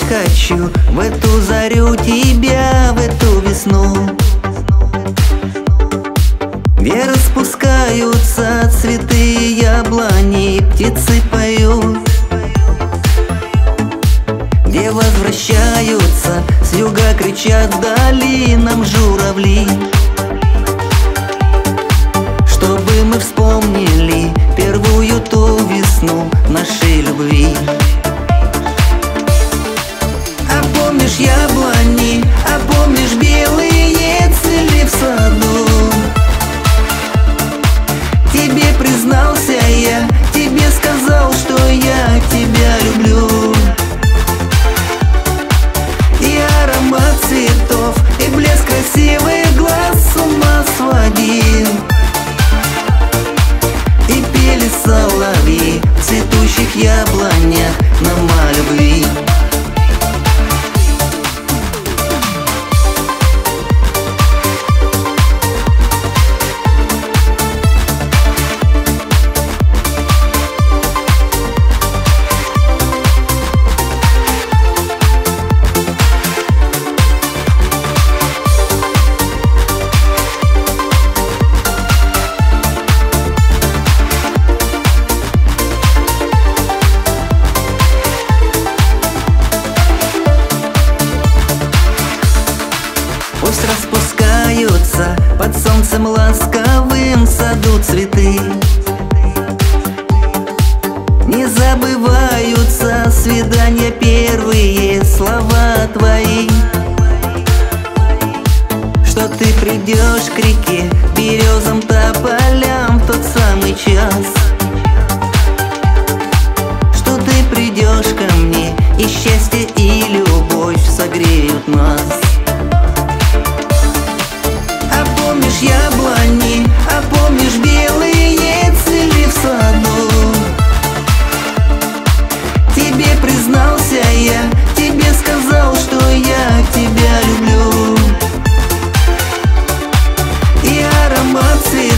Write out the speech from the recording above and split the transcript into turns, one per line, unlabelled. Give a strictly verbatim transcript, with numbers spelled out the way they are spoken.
хочу в эту зарю тебя, в эту весну, где распускаются цветы яблони, птицы поют, где возвращаются с юга, кричат долинам журавли, чтобы мы вспомнили первую ту весну нашей любви. А помнишь яблони, а помнишь белые цели в саду? Тебе признался я, тебе сказал, что я тебя люблю. И аромат цветов, и блеск красивых глаз с ума сводил. И пели соловьи в цветущих яблонях нам о любви. Пусть распускаются под солнцем ласковым в саду цветы, не забываются свидания первые, слова твои, что ты придешь к реке, березам, тополям в тот самый час, что ты придешь ко мне, и счастье и любовь согреют нас. Помнишь яблони, а помнишь белые цели в саду? Тебе признался я, тебе сказал, что я тебя люблю. И аромат цветов,